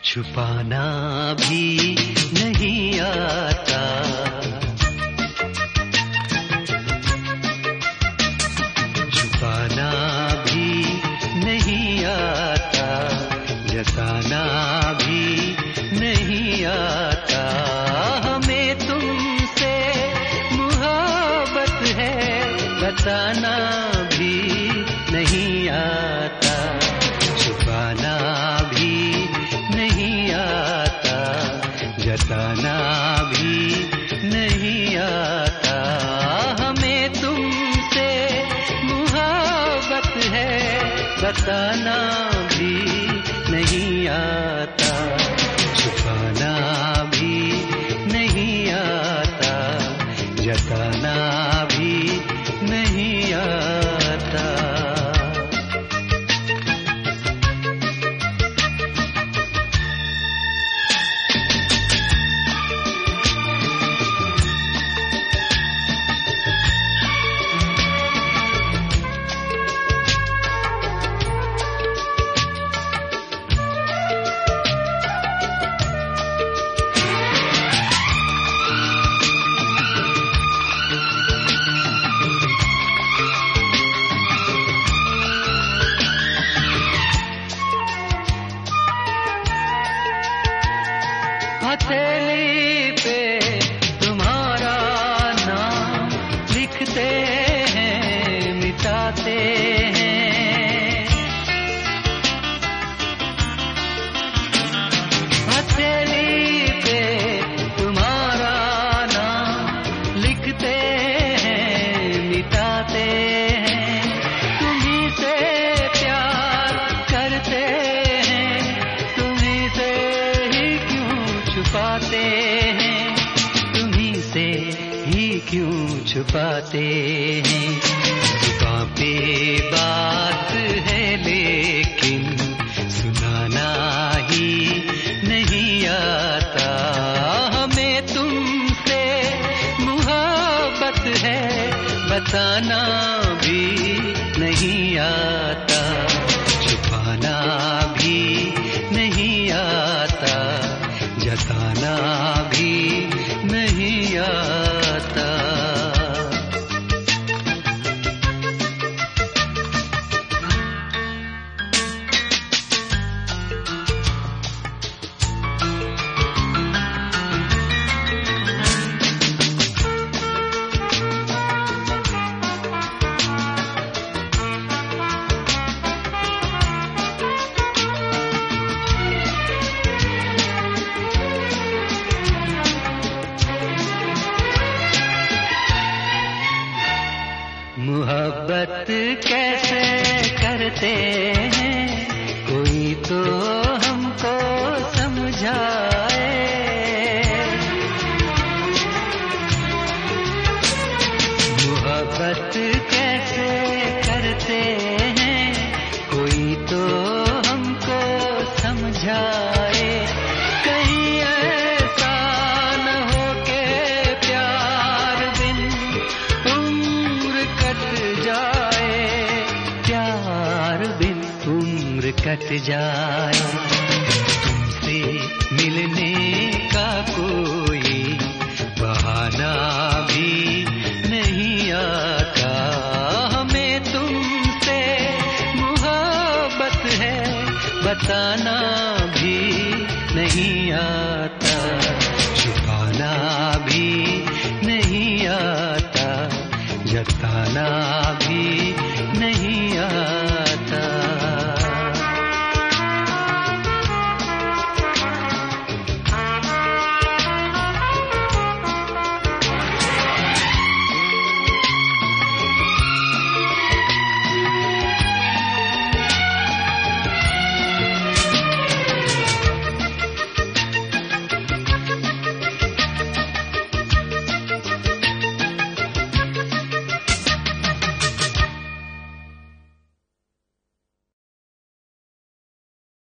छुपाना भी नहीं आता, छुपाना भी नहीं आता, जताना भी नहीं आता। हमें तुमसे मोहब्बत है, बताना भी नहीं आता, छुपाना भी नहीं आता, जताना भी नहीं आता। हमें तुमसे मोहब्बत है, बताना भी नहीं आता, छुपाना भी नहीं आता, जताना भी नहीं आता। हथेली पे तुम्हारा नाम लिखते हैं, मिटाते हैं। हथेली पे तुम्हारा नाम लिखते हैं, मिटाते हैं। तुम्हीं से प्यार करते हैं, तुम्हीं से छुपाते हैं, तुम्हीं से ही क्यों छुपाते हैं। जुबां पे बात है लेकिन सुनाना ही नहीं आता। हमें तुमसे मोहब्बत है, बताना भी नहीं आता, छुपाना भी नहीं आता, जताना भी नहीं आता। मोहब्बत कैसे करते हैं, कोई तो हमको समझाए। मोहब्बत कैसे करते हैं, कोई तो हमको समझाए। कहीं ऐसा न हो के प्यार बिन उम्र कट जाए, प्यार बिन उम्र कट जाए। तुमसे मिलने का कोई बहाना भी नहीं आता। हमें तुमसे मोहब्बत है, बताना भी नहीं आता, छुपाना भी नहीं आता, जताना भी नहीं आता।